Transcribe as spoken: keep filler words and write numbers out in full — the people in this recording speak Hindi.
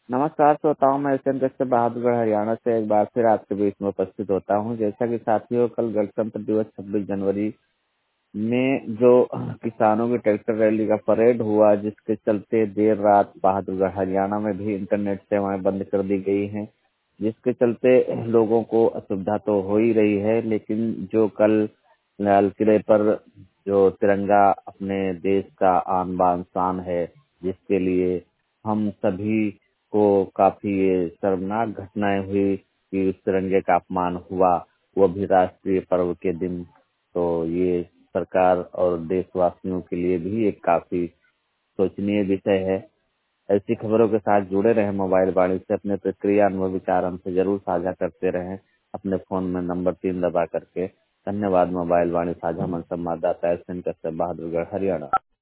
नमस्कार श्रोताओं, मैं एसएन कश्यप बहादुरगढ़ हरियाणा से एक बार फिर आपके बीच में उपस्थित होता हूं। जैसा कि साथियों, कल गणतंत्र दिवस छब्बीस जनवरी में जो किसानों की ट्रैक्टर रैली का परेड हुआ, जिसके चलते देर रात बहादुरगढ़ हरियाणा में भी इंटरनेट सेवाएं बंद कर दी गई हैं, जिसके चलते लोगों को असुविधा तो हो ही रही है। लेकिन जो कल लाल किले पर जो तिरंगा अपने देश का आन बान शान है, जिसके लिए हम सभी को काफी ये शर्मनाक घटनाएं हुई कि उस तिरंगे का अपमान हुआ, वो भी राष्ट्रीय पर्व के दिन। तो ये सरकार और देशवासियों के लिए भी एक काफी सोचनीय विषय है। ऐसी खबरों के साथ जुड़े रहें। मोबाइल वाणी से अपने प्रतिक्रिया अनुभव विचार हमसे जरूर साझा करते रहें अपने फोन में नंबर तीन दबा करके। धन्यवाद। मोबाइल वाणी साझा मन संवाददाता एस एन कश्यप, बहादुरगढ़, हरियाणा।